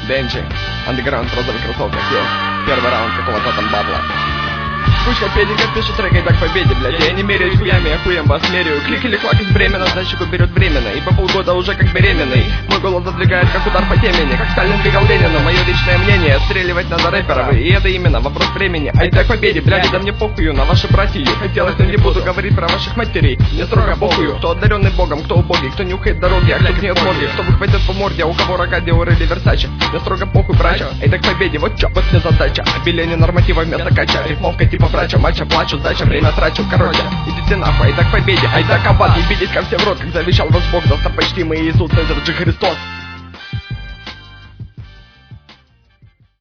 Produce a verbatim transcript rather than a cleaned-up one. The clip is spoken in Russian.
Бенджи, андеграунд в розовых кроссовках, йо. Первый раунд какого-то там бабла. Кучка педиков пишет трек, и так победе, блядь. Я не меряюсь хуями, я хуем вас меряю. Клик или клак из Бремена, защику берет временно. И по полгода уже как беременный. Мой голос задвигает, как удар по темени. Как Сталин двигал Ленина, мое личное мнение. Стреливать надо рэперов, и это именно вопрос времени. А и так победе, блядь, да мне похую на ваши братья. Хотелось, но не буду говорить про ваших матерей. Мне строго похую, кто одаренный богом, кто убогий, кто нюхает дороги, а кто гнет ноги, кто выхватит по морде, а у кого рога, Диор или Версаче. Мне строго похуй, братья, и так победе, вот чё, вот мне задача. Обеление норматива вместо кача, рифмовка типа врача, матча, плачу, сдача, время трачу, короче. Идите нахуй, и так победе, а и так комбат, ебитесь ко всем в рот, как завещал ваш бог, достопочтимый Иисус, Цезарь же Христос.